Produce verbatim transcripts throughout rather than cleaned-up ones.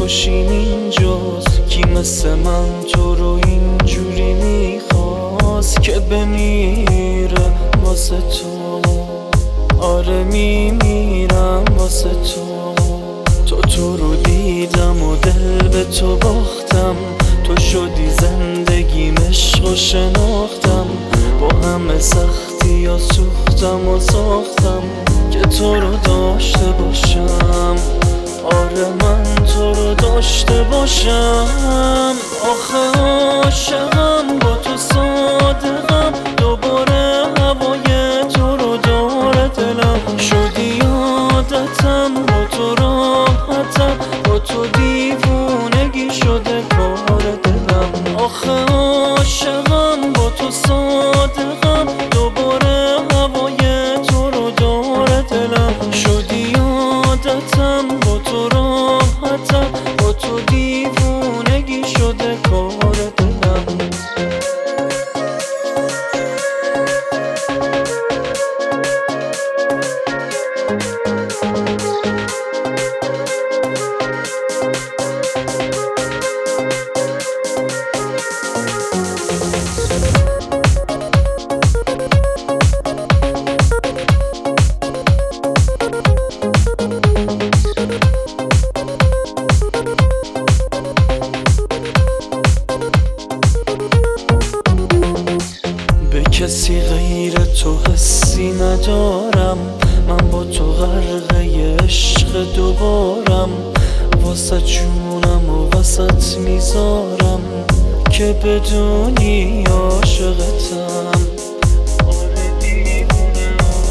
خوشیم اینجاست. کی مثل من تو رو اینجوری میخواست که بمیره واسه تو؟ آره میمیرم واسه تو. تو تو رو دیدم و دل به تو باختم، تو شدی زندگیم، عشق و شناختم. با همه سختی یا سوختم و ساختم که تو رو داشته باشم. آره من تو رو داشته باشم. آخه عاشقم با تو صادقم، دوباره هوای تو رو داره دلم. شدی عادتم با تو راحتم، با تو دیوونگی شده کار دلم. آخه عاشقم با تو صادقم، دوباره هوای تو رو داره دلم. شدی عادتم با تو راحتم، با تو دیوونگی شده کار دلم. کسی غیر تو حسی ندارم، من با تو غرقه عشق دوبارم. واسه جونم و وسط میذارم که بدونی عاشقتم. آره دیوونه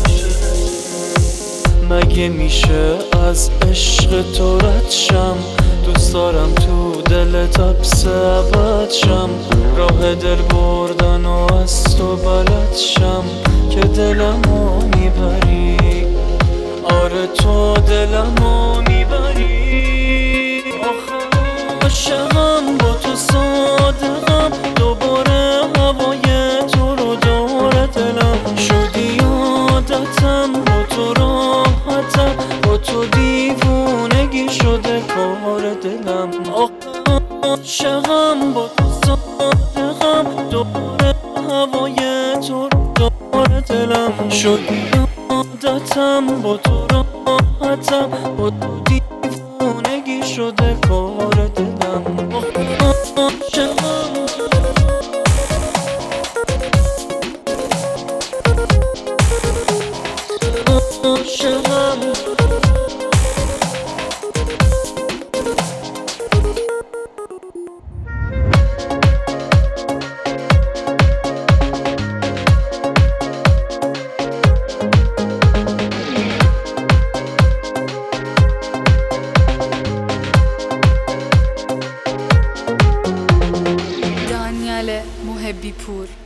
عاشقتم. مگه میشه از عشق تو رد شم؟ دوست دارم تو دلت حبس ابد شم، راه دل بردن و از تو بلد شم که دلمو میبری. آره تو دلمو میبری. آخه عاشقم با تو صادقم، دوباره هوای تو رو داره دلم. شدی عادتم با تو راحتم، با تو دیوونگی شده کار دلم. آخه عاشقم با تو صادقم، دوباره هوای تو رو داره دلم. شدی عادتم با تو راحتم، با تو دیوونگی شده کار دلم. آخه عاشقم عاشقم دانیال محبی پور.